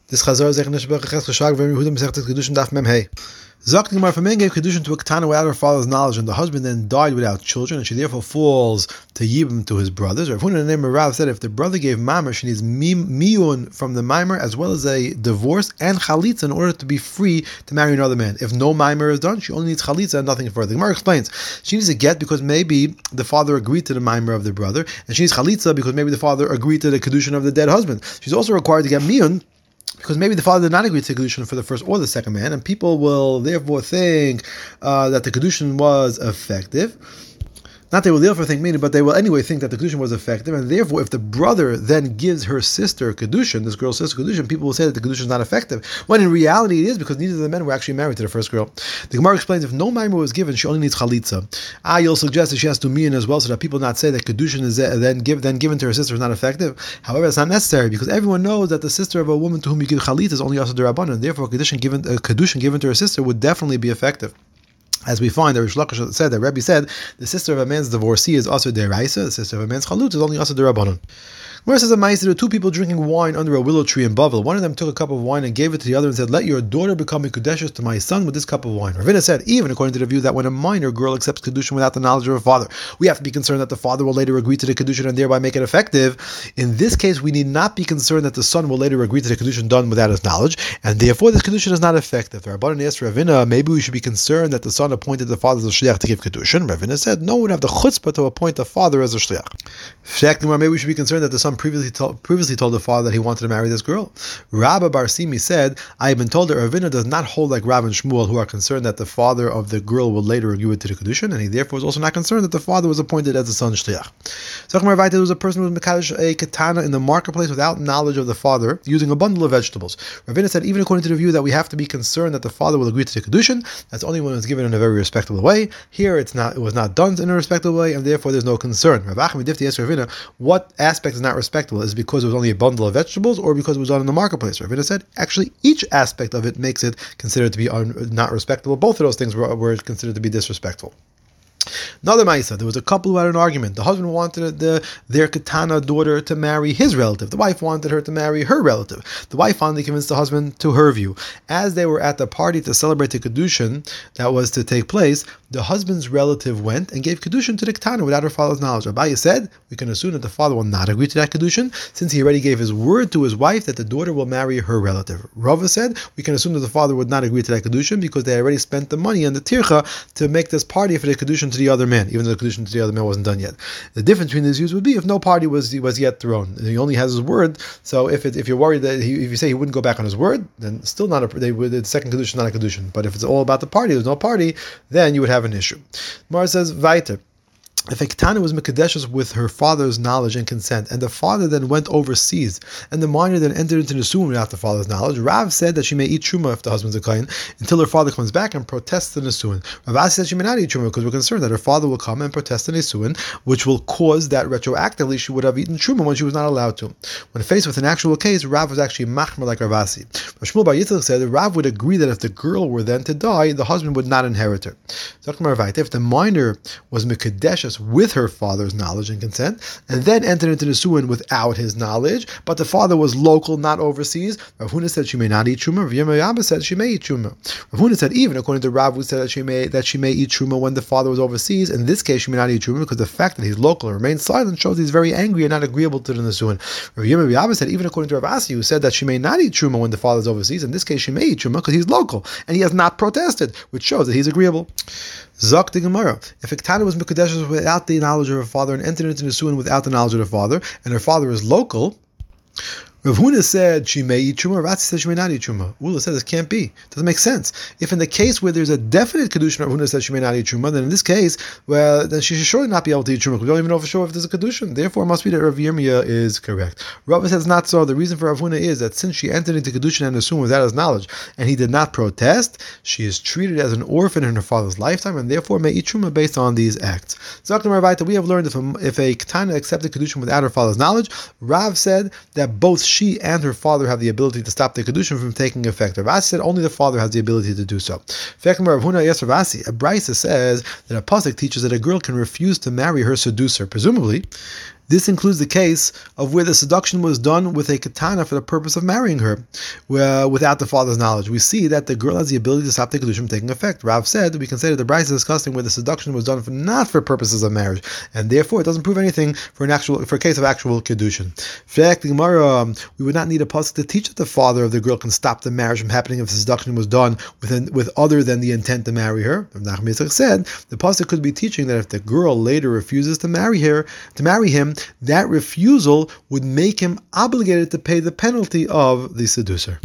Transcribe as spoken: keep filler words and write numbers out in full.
This Chazar Zech Neshbech Ches Cheshag V'Em Yehuda Masechet Kedushin Daf Mem Hey. Zok Gemara, if a man gave Kedushin to a Ketana without her father's knowledge, and the husband then died without children, and she therefore falls to Yibam to his brothers. Rav Huna, the name of Rav, said if the brother gave Mamer, she needs miyun from the Mimer as well as a divorce and Chalitza in order to be free to marry another man. If no Mimer is done, she only needs Chalitza and nothing further. The Gemara explains she needs a get because maybe the father agreed to the Mimer of the brother, and she needs Chalitza because maybe the father agreed to the Kedushin of the dead husband. She's also required to get miyun because maybe the father did not agree to the Kedushin for the first or the second man, and people will therefore think uh, that the Kedushin was effective. Not they will therefore think meaning, but they will anyway think that the Kedushin was effective, and therefore if the brother then gives her sister Kedushin, this girl's sister Kedushin, people will say that the Kedushin is not effective, when in reality it is, because neither of the men were actually married to the first girl. The Gemara explains if no Maimer was given, she only needs Chalitza. Ah, you'll suggest that she has to mean as well, so that people not say that Kedushin is then, give, then given to her sister is not effective. However, it's not necessary, because everyone knows that the sister of a woman to whom you give Chalitza is only also the Rabbanan, and therefore Kedushin given, uh, Kedushin given to her sister would definitely be effective. As we find, that Rish Lakish said, that Rebbe said, the sister of a man's divorcee is also deraisa, the sister of a man's chalut is only also derabbanon. Where says a Ma'aseh, there were two people drinking wine under a willow tree in Bavel. One of them took a cup of wine and gave it to the other and said, let your daughter become a Kedushes to my son with this cup of wine. Ravina said, even according to the view that when a minor girl accepts Kedushin without the knowledge of her father, we have to be concerned that the father will later agree to the Kedushin and thereby make it effective. In this case, we need not be concerned that the son will later agree to the Kedushin done without his knowledge, and therefore this Kedushin is not effective. The Rabbanan asked Ravina, maybe we should be concerned that the son appointed the father as a shliach to give Kedushin. Ravina said, no one would have the chutzpah to appoint the father as a shliach. Maybe we should be concerned that the son previously told previously told the father that he wanted to marry this girl. Rabba Bar Simi said, I have been told that Ravina does not hold like Rav and Shmuel, who are concerned that the father of the girl will later agree to the Kedushin, and he therefore is also not concerned that the father was appointed as the son's shliach. So there was a person who was mekadosh a katana in the marketplace without knowledge of the father, using a bundle of vegetables. Ravina said, even according to the view that we have to be concerned that the father will agree to the Kedushin, that's only when it's given in a very respectable way. Here it's not, it was not done in a respectable way, and therefore there's no concern. Rav Achim Difti asked Ravina, what aspect is not respectable? Is it because it was only a bundle of vegetables, or because it was done in the marketplace? Ravina said, actually, each aspect of it makes it considered to be un- not respectable. Both of those things were, were considered to be disrespectful. Another Ma'aseh, there was a couple who had an argument. The husband wanted the, their katana daughter to marry his relative. The wife wanted her to marry her relative. The wife finally convinced the husband to her view. As they were at the party to celebrate the Kedushin that was to take place, the husband's relative went and gave Kedushin to the katana without her father's knowledge. Abaye said, we can assume that the father will not agree to that Kedushin, since he already gave his word to his wife that the daughter will marry her relative. Rava said, we can assume that the father would not agree to that Kedushin because they already spent the money on the tircha to make this party for the Kedushin to the other man, even though the Kedushin to the other man wasn't done yet. The difference between these views would be if no party was was yet thrown. He only has his word, so if it, if you're worried that he, if you say he wouldn't go back on his word, then still not a, they would, the second Kedushin is not a Kedushin. But if it's all about the party, there's no party, then you would have an issue. Mara says, Vaiter. If a Ketana was Mekadeshes with her father's knowledge and consent, and the father then went overseas, and the minor then entered into the Nesuin without the father's knowledge, Rav said that she may eat Truma if the husband's a Kain, until her father comes back and protests the Nesuin. Rav Asi said she may not eat Truma because we're concerned that her father will come and protest the Nesuin, which will cause that retroactively she would have eaten Truma when she was not allowed to. When faced with an actual case, Rav was actually Machmer like Rav Asi. Shmuel Bar Yitzchak said that Rav would agree that if the girl were then to die, the husband would not inherit her. If the minor was Mekadeshes with her father's knowledge and consent, and then entered into the Nesuin without his knowledge, but the father was local, not overseas, Rav Huna said she may not eat Truma. Rav Yirmiyah said she may eat Truma. Rav Huna said even according to Rav, who said that she may that she may eat Truma when the father was overseas, in this case she may not eat Truma because the fact that he's local and remains silent shows he's very angry and not agreeable to the Nesuin. Rav Yirmiyah said even according to Rav Asi, who said that she may not eat Truma when the father is overseas, in this case she may eat Truma because he's local and he has not protested, which shows that he's agreeable. Zok the Gemara. If a Ketana was Mekadeshes without the knowledge of her father and entered into the Nesuin without the knowledge of her father, and her father is local, Rav Huna said she may eat Truma, Rav said she may not eat Truma. Ula said this can't be. It doesn't make sense. If in the case where there's a definite Kedushin, Rav Huna said she may not eat Truma, then in this case, well, then she should surely not be able to eat Truma. We don't even know for sure if there's a Kedushin. Therefore, it must be that Rav Yirmiyah is correct. Rav says not so. The reason for Rav Huna is that since she entered into Kedushin and Nesuin without his knowledge, and he did not protest, she is treated as an orphan in her father's lifetime, and therefore may eat Truma based on these acts. Zaktim Ravayta, we have learned if a, if a Ketana accepted Kedushin without her father's knowledge, Rav said that both she and her father have the ability to stop the Kedushin from taking effect. Rav Asi said only the father has the ability to do so. Rav Huna, yes, Rav Asi, a Brisa says that a pasuk teaches that a girl can refuse to marry her seducer. Presumably, This includes the case of where the seduction was done with a katana for the purpose of marrying her, where, without the father's knowledge. We see that the girl has the ability to stop the kedushin from taking effect. Rav said we can say that the Brisa is discussing where the seduction was done for, not for purposes of marriage, and therefore it doesn't prove anything for an actual for a case of actual kedushin. Fact, the Gemara, we would not need a pasuk to teach that the father of the girl can stop the marriage from happening if the seduction was done with with other than the intent to marry her. Rav Nachman Yitzchak said the pasuk could be teaching that if the girl later refuses to marry her, to marry him, that refusal would make him obligated to pay the penalty of the seducer.